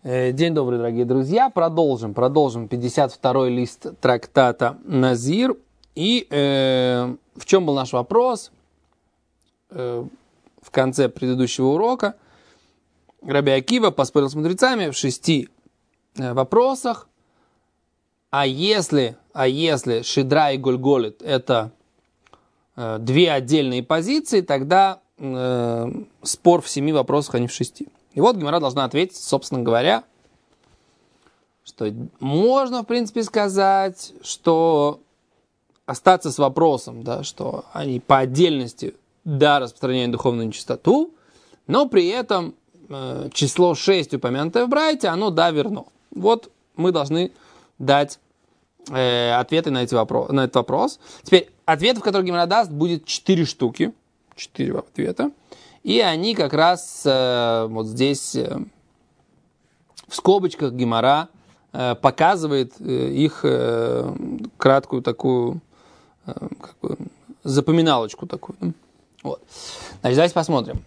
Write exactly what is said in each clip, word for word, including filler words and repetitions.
День добрый, дорогие друзья. Продолжим, продолжим пятьдесят второй лист трактата Назир. И э, в чем был наш вопрос? Э, в конце предыдущего урока Раби Акива поспорил с мудрецами в шести э, вопросах. А если, а если Шидра и Гольголит это э, две отдельные позиции, тогда э, спор в семи вопросах, а не в шести. И вот Гемара должна ответить, собственно говоря, что можно, в принципе, сказать, что остаться с вопросом, да, что они по отдельности, да, распространяют духовную нечистоту, но при этом э, число шесть, упомянутое в Брайте, оно, да, верно. Вот мы должны дать э, ответы на, эти вопро- на этот вопрос. Теперь, ответов, которые Гемара даст, будет четыре штуки, четыре ответа. И они как раз э, вот здесь э, в скобочках Гемара э, показывает э, их э, краткую такую э, как бы запоминалочку такую. Да? Вот. Значит, давайте посмотрим.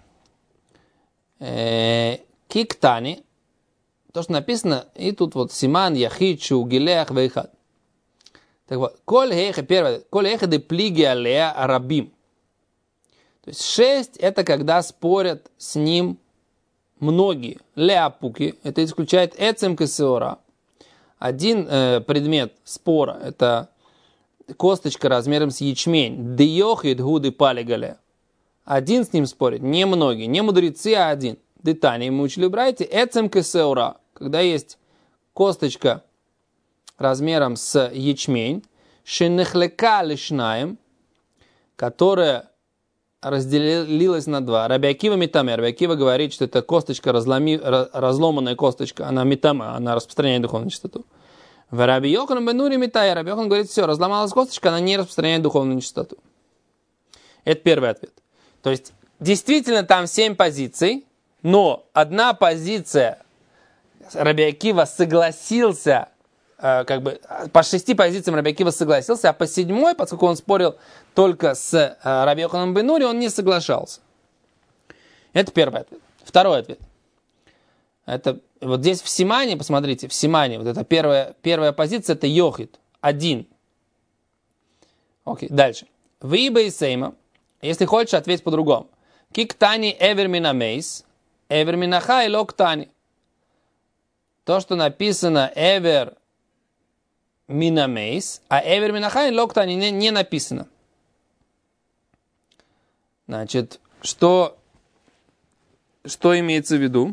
Э, Киктани, то, что написано, и тут вот Симан, Яхид, Шу, Гилех, Вейхад. Так вот, Коль Хейха, первое, Коль Хейха де Плиги Алея Арабим. То есть шесть это когда спорят с ним многие. Леапуки, это исключает эцем кесеора. Один э, предмет спора, это косточка размером с ячмень. Дейохид гуды палигале. Один с ним спорит, не многие, не мудрецы, а один. Детани, мы учили, братья, эцем кесеора. Когда есть косточка размером с ячмень, шенехлека лишнаем, которая разделилась на два. Раби Акива митаме. Раби Акива говорит, что это косточка, разломи, разломанная косточка, она митаме, она распространяет духовную чистоту. В Раби Йохан бен Нури митае. Раби Йохан говорит, все, разломалась косточка, она не распространяет духовную чистоту. Это первый ответ. То есть, действительно там семь позиций, но одна позиция Раби Акива согласился, как бы по шести позициям Раби Акива согласился, а по седьмой, поскольку он спорил только с Раби Йохананом бен Нури, он не соглашался. Это первый ответ. Второй ответ. Это вот здесь в Симане, посмотрите, в Симане, вот это первая, первая позиция, это Йохид, один. Окей, дальше. В Иба и Сейма, если хочешь, ответь по-другому. Киктани эвермина мейс, эвермина хай локтани. То, что написано эвер минамейс, а эвер минахай локтани не, не написано. Значит, что, что имеется в виду?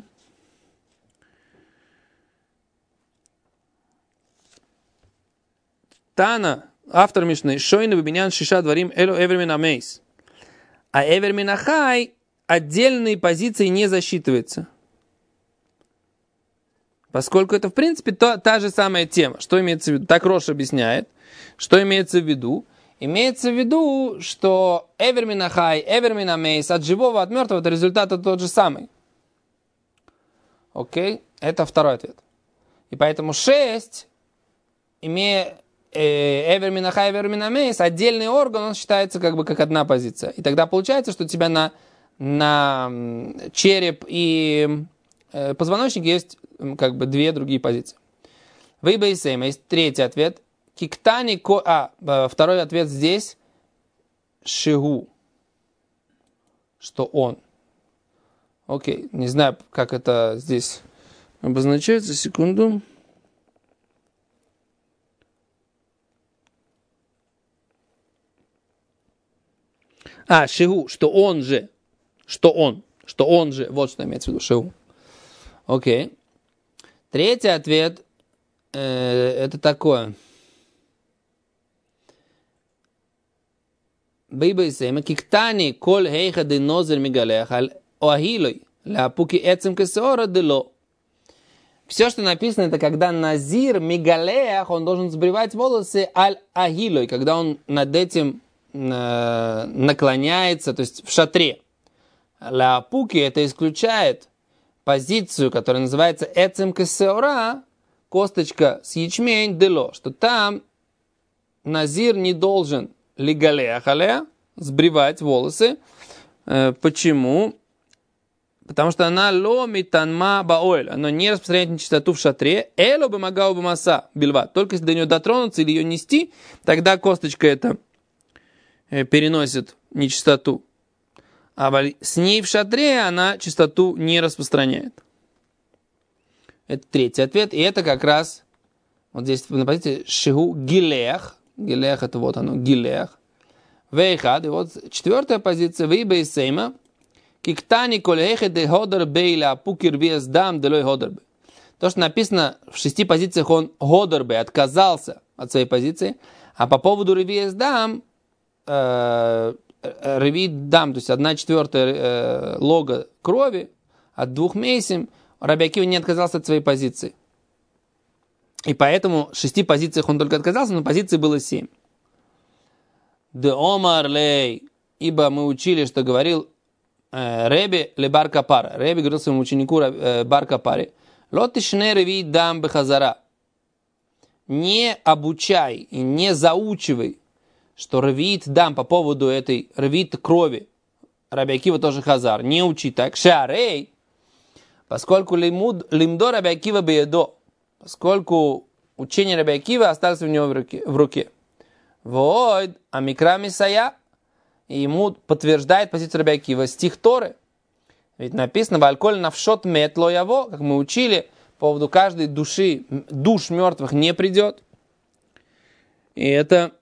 Тана, автор Мишны, шойны выбинян шиша дворим эло эвер минамейс. А эвер минахай отдельные позиции не засчитывается. Поскольку это, в принципе, то, та же самая тема. Что имеется в виду? Так Рош объясняет. Что имеется в виду? Имеется в виду, что эвер минахай, эвер минамейс, от живого, от мертвого, это результат тот же самый. Окей? Это второй ответ. И поэтому шесть, имея эвер минахай, эвер минамейс, отдельный орган, он считается как бы как одна позиция. И тогда получается, что у тебя на, на череп и э, позвоночник есть как бы две другие позиции. В Иба и Сейма есть третий ответ. Киктани ко... А, второй ответ здесь. Шигу. Что он. Окей. Не знаю, как это здесь обозначается. Секунду. А, Шигу. Что он же. Что он. Что он же. Вот что имеется в виду. Шигу. Окей. Третий ответ э, это такое. Биба и Сейма. Киктани коль хейха де нозер мигалех аль оахилой ляпуки эцем кесеора дело. Все, что написано, это когда назир мигалех, он должен сбривать волосы аль ахилой, когда он над этим э, наклоняется, то есть в шатре. Ляпуки это исключает позицию, которая называется эцем кесеора, косточка с ячмень дело, что там назир не должен лигалея халея, сбривать волосы. Почему? потому что она ло митанма баоэль, она не распространяет нечистоту в шатре, эло бы магау бы маса бельва, только если до нее дотронуться или ее нести, тогда косточка эта переносит нечистоту. А с ней в шатре она чистоту не распространяет. Это третий ответ, и это как раз вот здесь на позиции шигу гилех, гилех это вот оно, гилех, вейхад, и вот четвертая позиция, вейба и сейма, киктани колехе де ходер бейла пукир вес дам делой ходербе. То, что написано в шести позициях, он ходербе, отказался от своей позиции, а по поводу ревиес дам, ревит дам, то есть одна четвертая э, лога крови от двух мейсим, Раби Акива не отказался от своей позиции. И поэтому в шести позициях он только отказался, но позиций было семь. Де омар лей, ибо мы учили, что говорил э, Реби ле бар капара. Реби говорил своему ученику э, бар капаре, лотишне ревит дам бехазара. Не обучай и не заучивай, что ревит дам по поводу этой ревит крови. Раби Акива тоже хазар. Не учи так. Шарей, поскольку лимуд, лимдо Раби Акива беедо, поскольку учение Раби Акива осталось у него в руке. В руке. Вот, а микра мисая, и ему подтверждает позицию Раби Акива стих Торы. Ведь написано, вальколь навшот метло яво, как мы учили, по поводу каждой души, душ мертвых не придет. И это,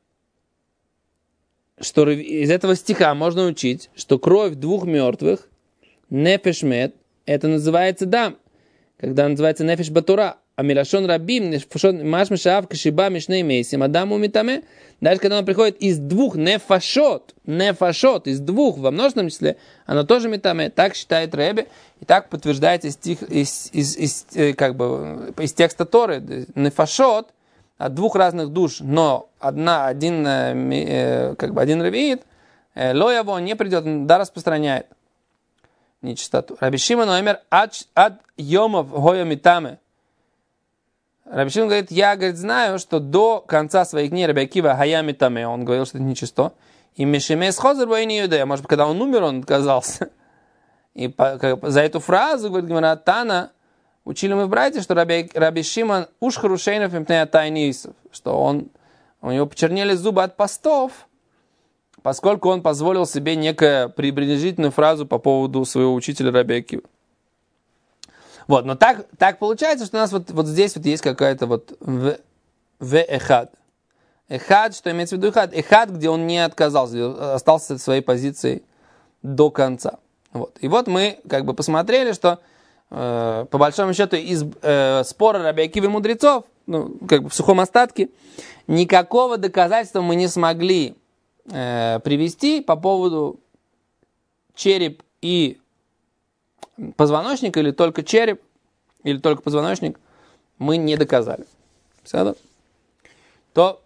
что из этого стиха можно учить, что кровь двух мертвых, нефеш мет, это называется дам, когда называется нефеш батура, а милашон рабим, маш мешаав кашиба мишней мейсим, адаму митаме, даже когда он приходит из двух нефашот, нефашот, из двух во множественном числе, оно тоже митаме, так считает Ребе, и так подтверждается стих, из, из, из, как бы, из текста Торы, нефашот, от двух разных душ, но одна, один, как бы один ревиит, лояво не придет, да распространяет нечистоту. Раби Шимон омер ад йомов гоя митаме. Раби Шимон говорит, я, говорит, знаю, что до конца своих дней Раби Акива гая митаме, он говорил, что это нечисто. И мишемес хозер бо не юдея, может, когда он умер, он отказался. И по, как, за эту фразу, говорит Гемара Тана, учили мы в братья, что Раби, Раби Шимон уж харушейнов импнея тайнисов, что он, у него почернели зубы от постов, поскольку он позволил себе некую пренебрежительную фразу по поводу своего учителя Раби Акивы. Вот, но так, так получается, что у нас вот, вот здесь вот есть какая-то вот в, в эхад. Эхад, что имеется в виду эхад? Эхад, где он не отказался, остался от своей позиции до конца. Вот. И вот мы как бы посмотрели, что э, по большому счету из э, спора Раби Акивы и мудрецов, ну, как бы в сухом остатке, никакого доказательства мы не смогли э, привести по поводу череп и позвоночник, или только череп, или только позвоночник, мы не доказали. Все, то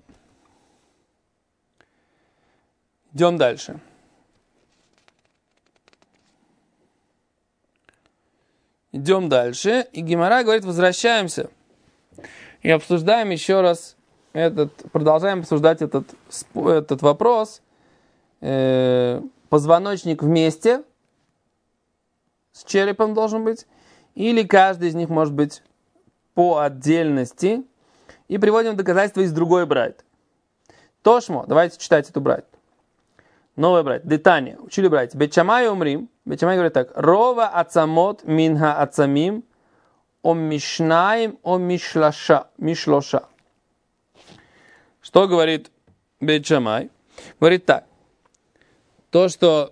идем дальше. Идем дальше. И Гемара говорит, возвращаемся и обсуждаем еще раз этот, продолжаем обсуждать этот, этот вопрос. Э, позвоночник вместе с черепом должен быть, или каждый из них может быть по отдельности. И приводим доказательства из другой брайты. Тошмо, давайте читать эту брайту. Новая брайта. Детания. Учили брайты. Бет Шамай умрим. Бет Шамай говорит так. Рова ацамот минха ацамим ом мишнаим ом мишлаша. Мишлоша. Что говорит Бет Шамай? Говорит так. То, что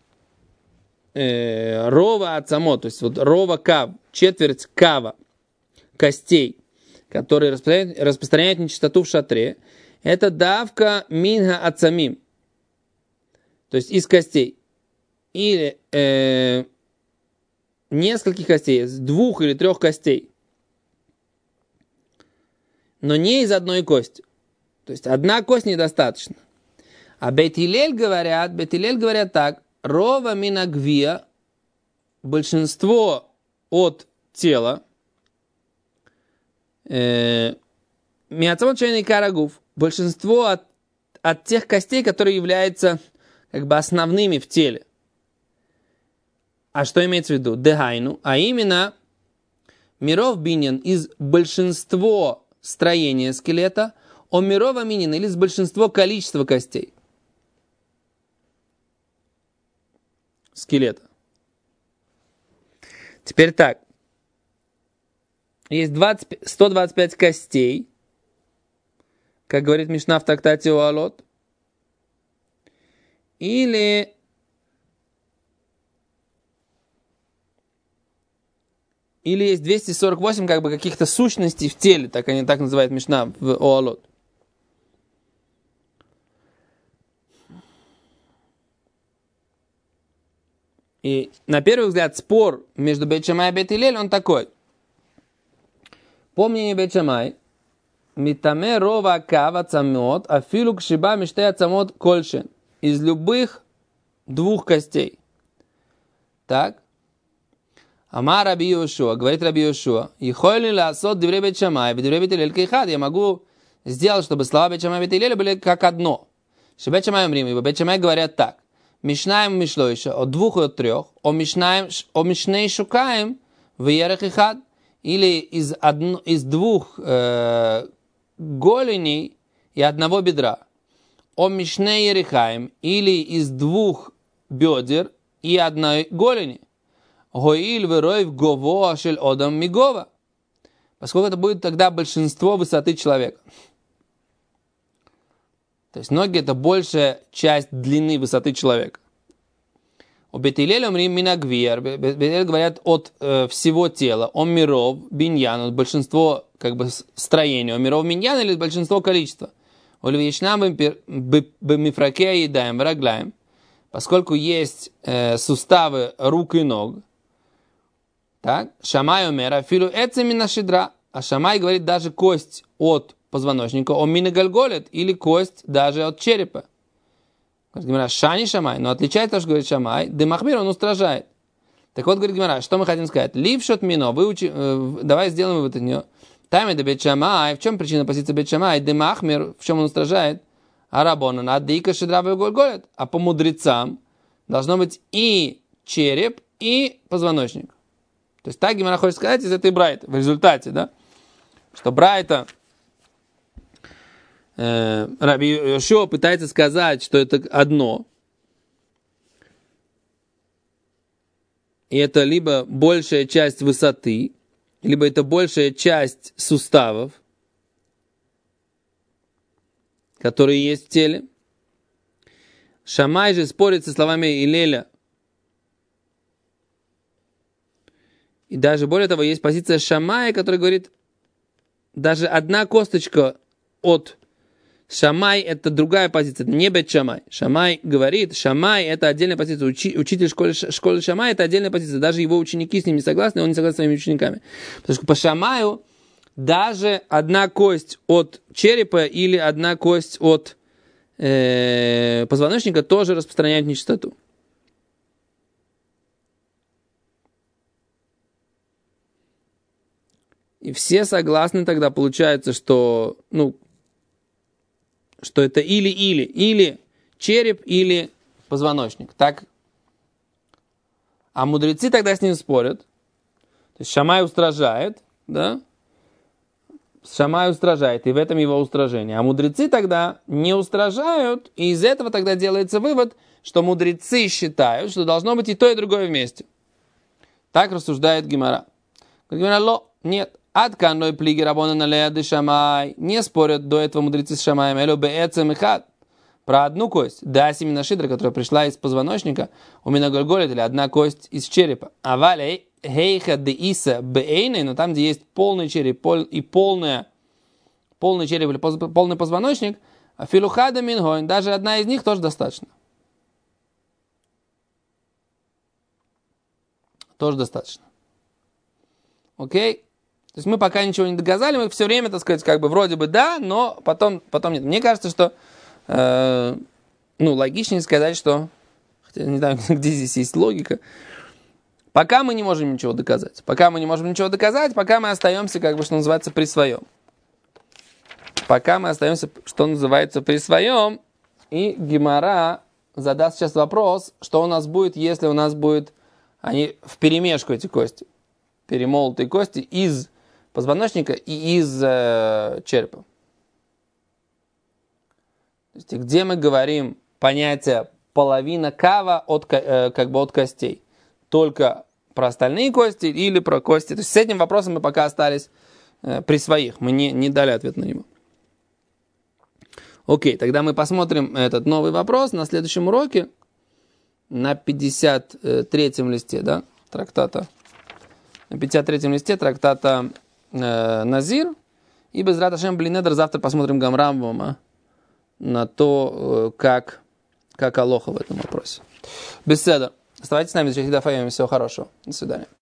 э, рова ацамот, то есть вот рова кав, четверть кава, костей, которые распространяют, распространяют нечистоту в шатре, это давка минха ацамим. То есть из костей. Или э, нескольких костей, из двух или трех костей. Но не из одной кости. То есть одна кость недостаточно. А Бейт Хиллель говорят, Бейт Хиллель говорят так. Рова минагвия, большинство от тела, миацамот шейный карагуф, большинство от, от тех костей, которые являются как бы основными в теле. А что имеется в виду? Дехайну, а именно миров биньян из большинство строения скелета, о миров аминин или из большинство количества костей скелета. Теперь так. Есть двадцать, сто двадцать пять костей, как говорит Мишна в трактате Оалот. Или Или есть двести сорок восемь как бы каких-то сущностей в теле, так они так называют Мишна в Оалот. И на первый взгляд спор между Бейт Шамай и Бейт Гилель, он такой. По мнению Бейт Шамай, Митаме рова кава цамот, а филу кшиба миштея цамот кольшен. Из любых двух костей. Так. Ама Раби Йошуа, говорит Раби Йошуа, «Ихойли ласот диврей Бейт Шамай, диврей Бейт Гилель кайхад». Я могу сделать, чтобы слова Бейт Шамай и Бейт Гилеля были как одно. Что Бейт Шамай умрим, ибо Бейт Шамай говорят так. Мишнаем мишлойша, от двух и от трех, о мишнаем, о мишней шукаем, в ерах ихад, или из, одно, из двух э, голеней и одного бедра. О мишней ерихаем, или из двух бедер и одной голени. Гоиль вероев гово шель одам мигова. Поскольку это будет тогда большинство высоты человека. То есть ноги это большая часть длины высоты человека. У Бейт Гилель омрим минагвир. Бейт Гилель говорят от э, всего тела. О миров биньян, от большинство как бы строения. О миров биньян или большинство количества. У львичнам бимифракея едаем, врагляем. Поскольку есть э, суставы рук и ног. Так, Шамай умер, филу эцемина шидра. А Шамай говорит даже кость от позвоночника, о минагальголет, или кость даже от черепа. Говорит Гемара, Шани Шамай, но отличает то, что говорит Шамай, Демахмир он устражает. Так вот, говорит Гемара, что мы хотим сказать? Лившот мино, выучи, э, давай сделаем вывод от нее. Тайме де Бейт Шамай, в чем причина позиции Бейт Шамай? Демахмир, в чем он устражает? Арабонан, аддейка шидравы гольголет. А по мудрецам должно быть и череп, и позвоночник. То есть так Гемара хочет сказать из этой брайты. В результате, да? Что брайта э, Раби Йошуа пытается сказать, что это одно. И это либо большая часть высоты, либо это большая часть суставов, которые есть в теле. Шамай же спорит со словами Илеля. И даже более того, есть позиция Шамая, которая говорит, даже одна косточка от Шамай, это другая позиция, это не Бейт Шамай. Шамай говорит, Шамай это отдельная позиция, Учи, учитель школы, школы Шамай это отдельная позиция, даже его ученики с ним не согласны, он не согласен с своими учениками. Потому что по Шамаю даже одна кость от черепа или одна кость от э, позвоночника тоже распространяет нечистоту. И все согласны тогда, получается, что, ну, что это или-или, или череп, или позвоночник. Так? А мудрецы тогда с ним спорят. То есть Шамай устражает, да? Шамай устражает, и в этом его устражение. А мудрецы тогда не устражают, и из этого тогда делается вывод, что мудрецы считают, что должно быть и то, и другое вместе. Так рассуждает Гемара. Гемара, ло, нет. Адканой плиги рабона налеяды Шамай. Не спорят до этого мудрецы с Шамаем. Эло беэцем и хат. Про одну кость. Да, семена шидра, которая пришла из позвоночника. У меня гольголит, или одна кость из черепа. А валей хейха де иса беэйной. Но там, где есть полный череп и полная, полный череп или полный позвоночник. А филухада мингойн. Даже одна из них тоже достаточно. Тоже достаточно. Окей? То есть мы пока ничего не доказали, мы все время, так сказать, как бы вроде бы да, но потом, потом нет. Мне кажется, что э, ну, логичнее сказать, что, хотя не знаю, где здесь есть логика, пока мы не можем ничего доказать. Пока мы не можем ничего доказать, пока мы остаемся, как бы, что называется, при своем. Пока мы остаемся, что называется, при своем, и Гемара задаст сейчас вопрос, что у нас будет, если у нас будет Они вперемешку, эти кости. Перемолотые кости из позвоночника и из э, черепа. То есть, где мы говорим понятие половина кава от, э, как бы от костей? Только про остальные кости или про кости? То есть с этим вопросом мы пока остались э, при своих. Мы не, не дали ответ на него. Окей, тогда мы посмотрим этот новый вопрос на следующем уроке. На пятьдесят третьем листе, да, трактата. На пятьдесят третьем листе трактата э, Назир. И без Рат Ашем Блинедер завтра посмотрим Гамрамбама на то, как, как Алоха в этом вопросе. Беседа. Оставайтесь с нами, всего хорошего. До свидания.